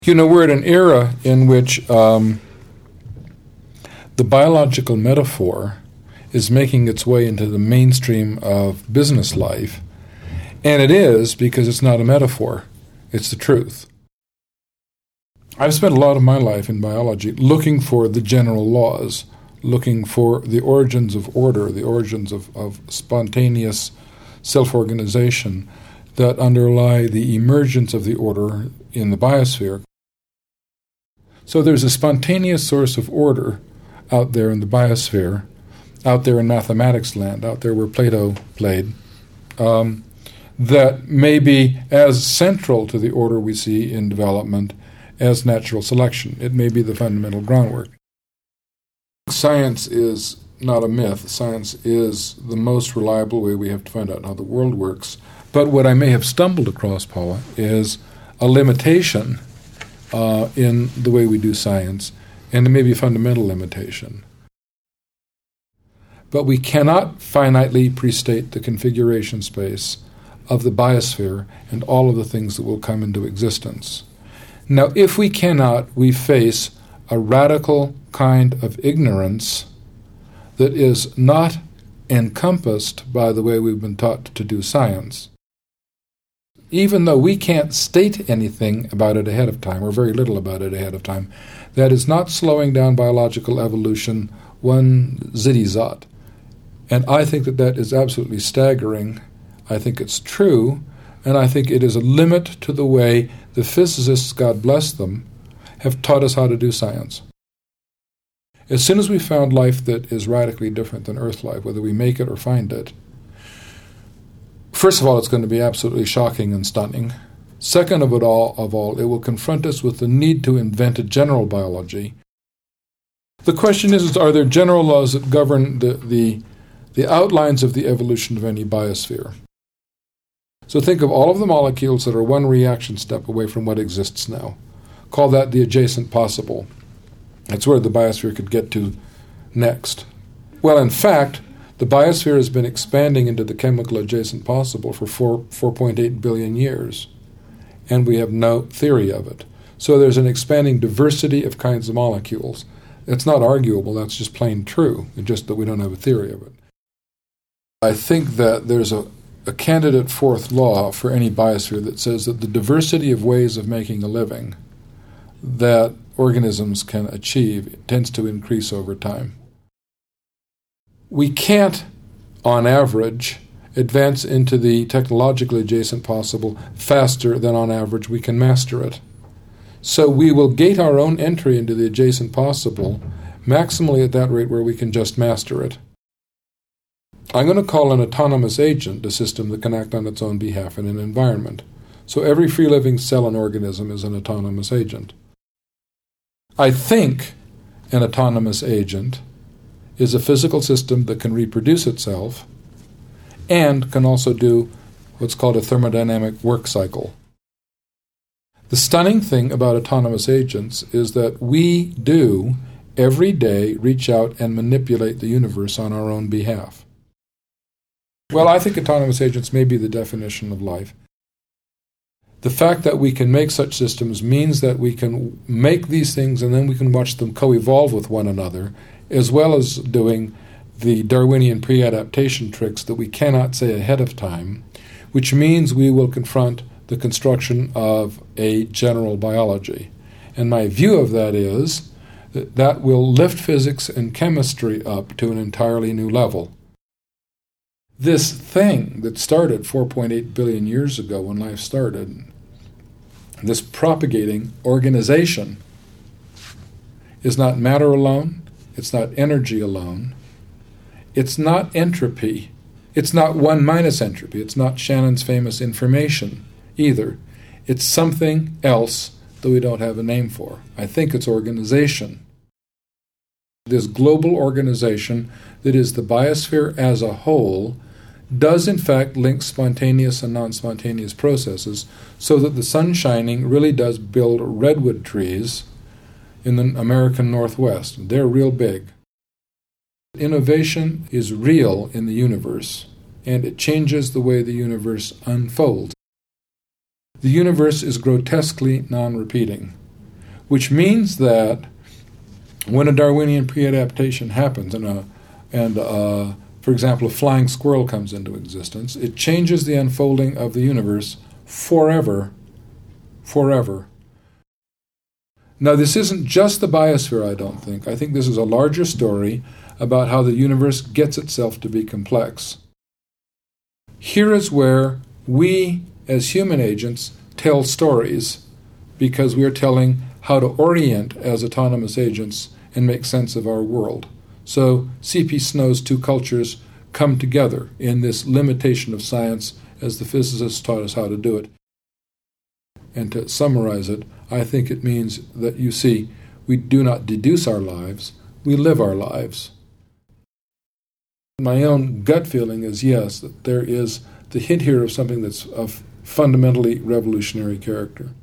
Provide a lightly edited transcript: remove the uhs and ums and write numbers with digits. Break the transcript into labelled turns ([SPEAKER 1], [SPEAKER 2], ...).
[SPEAKER 1] We're at an era in which the biological metaphor is making its way into the mainstream of business life, and it is because it's not a metaphor, it's the truth. I've spent a lot of my life in biology looking for the general laws, looking for the origins of order, the origins of spontaneous self-organization that underlie the emergence of the order in the biosphere. So there's a spontaneous source of order out there in the biosphere, out there in mathematics land, out there where Plato played, that may be as central to the order we see in development as natural selection. It may be the fundamental groundwork. Science is not a myth. Science is the most reliable way we have to find out how the world works. But what I may have stumbled across, Paula, is a limitation in the way we do science, and it may be a fundamental limitation. But we cannot finitely prestate the configuration space of the biosphere and all of the things that will come into existence. Now, if we cannot, we face a radical kind of ignorance that is not encompassed by the way we've been taught to do science. Even though we can't state anything about it ahead of time, or very little about it ahead of time, that is not slowing down biological evolution one zitty-zot. And I think that is absolutely staggering. I think it's true, and I think it is a limit to the way the physicists, God bless them, have taught us how to do science. As soon as we found life that is radically different than Earth life, whether we make it or find it, first of all, it's going to be absolutely shocking and stunning. Second of all, it will confront us with the need to invent a general biology. The question is, are there general laws that govern the outlines of the evolution of any biosphere? So think of all of the molecules that are one reaction step away from what exists now. Call that the adjacent possible. That's where the biosphere could get to next. Well, in fact, the biosphere has been expanding into the chemical adjacent possible for 4.8 billion years, and we have no theory of it. So there's an expanding diversity of kinds of molecules. It's not arguable, that's just plain true, it's just that we don't have a theory of it. I think that there's a candidate fourth law for any biosphere that says that the diversity of ways of making a living that organisms can achieve tends to increase over time. We can't, on average, advance into the technologically adjacent possible faster than on average we can master it. So we will gate our own entry into the adjacent possible maximally at that rate where we can just master it. I'm going to call an autonomous agent a system that can act on its own behalf in an environment. So every free-living cell and organism is an autonomous agent. I think an autonomous agent is a physical system that can reproduce itself and can also do what's called a thermodynamic work cycle. The stunning thing about autonomous agents is that we do every day reach out and manipulate the universe on our own behalf. Well, I think autonomous agents may be the definition of life. The fact that we can make such systems means that we can make these things and then we can watch them co-evolve with one another, as well as doing the Darwinian pre-adaptation tricks that we cannot say ahead of time, which means we will confront the construction of a general biology. And my view of that is that that will lift physics and chemistry up to an entirely new level. This thing that started 4.8 billion years ago when life started, this propagating organization, is not matter alone, it's not energy alone, it's not entropy, it's not 1 minus entropy, it's not Shannon's famous information either. It's something else that we don't have a name for. I think it's organization. This global organization that is the biosphere as a whole does in fact link spontaneous and non-spontaneous processes so that the sun shining really does build redwood trees in the American Northwest. They're real big. Innovation is real in the universe, and it changes the way the universe unfolds. The universe is grotesquely non-repeating. which means that when a Darwinian pre-adaptation happens and for example, a flying squirrel comes into existence, it changes the unfolding of the universe forever. Forever. Now, this isn't just the biosphere, I don't think. I think this is a larger story about how the universe gets itself to be complex. Here is where we, as human agents, tell stories, because we are telling how to orient as autonomous agents and make sense of our world. So C.P. Snow's two cultures come together in this limitation of science as the physicists taught us how to do it. And to summarize it, I think it means that, you see, we do not deduce our lives, we live our lives. My own gut feeling is, yes, that there is the hint here of something that's of fundamentally revolutionary character.